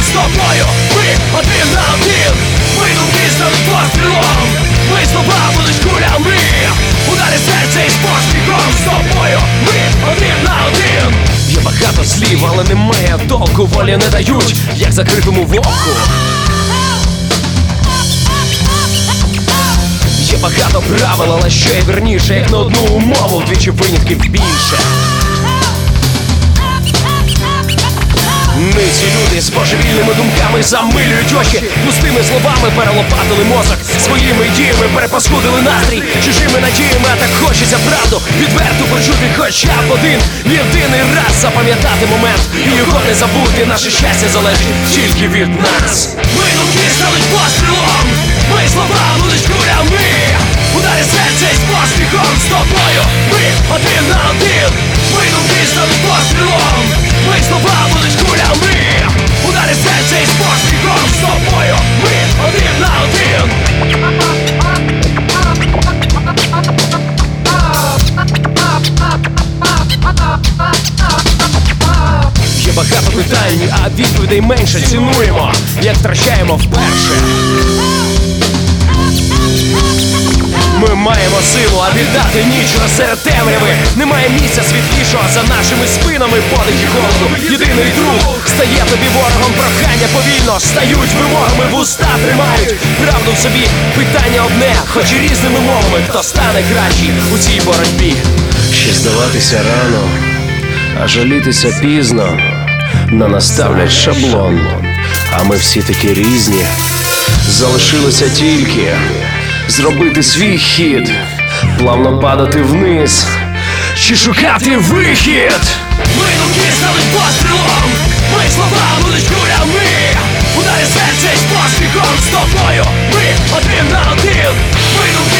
з тобою, ми один на один. Ми думки стануть пострілом, ми слова будуть кулями. Удари серця із поспіхом, з тобою, ми один на один. Є багато слів, але немає толку, волі не дають, як закритому вовку. Є багато правил, але ще й вірніше, як на одну умову, вдвічі винятків більше. Ниці люди з божевільними думками замилюють очі, пустими словами перелопатили мозок, своїми діями перепаскудили настрій, чужими надіями, а так хочеться правду відверто почути хоча б один єдиний раз, запам'ятати момент і його не забути. Наше щастя залежить тільки від нас. Ми думки стануть пострілом, ми слова будуть кулями. Удари серця із поспіхом, з тобою, ми один на один. Ми думки стануть пострілом, ми слова будуть кулями. Удари серця із поспіхом, з тобою, ми один на один. Є багато питань, а відповідей менше. Цінуємо, як втрачаємо вперше. Ми маємо силу, а віддати ніч серед темряви. Немає місця світлішого за нашими спинами. Подихи холоду, єдиний друг стає тобі ворогом. Прохання повільно стають вимогами, вуста тримають правду в собі. Питання одне, хоч і різними мовами. Хто стане кращий у цій боротьбі? Ще здаватися рано, а жалітися пізно. На наставлять шаблон, а ми всі такі різні. Залишилося тільки зробити свій хід, плавно падати вниз чи шукати вихід. Ми думки стануть пострілом, ми слова будуть кулями. Удари серця із поспіхом, з тобою, ми один на один. Ми думки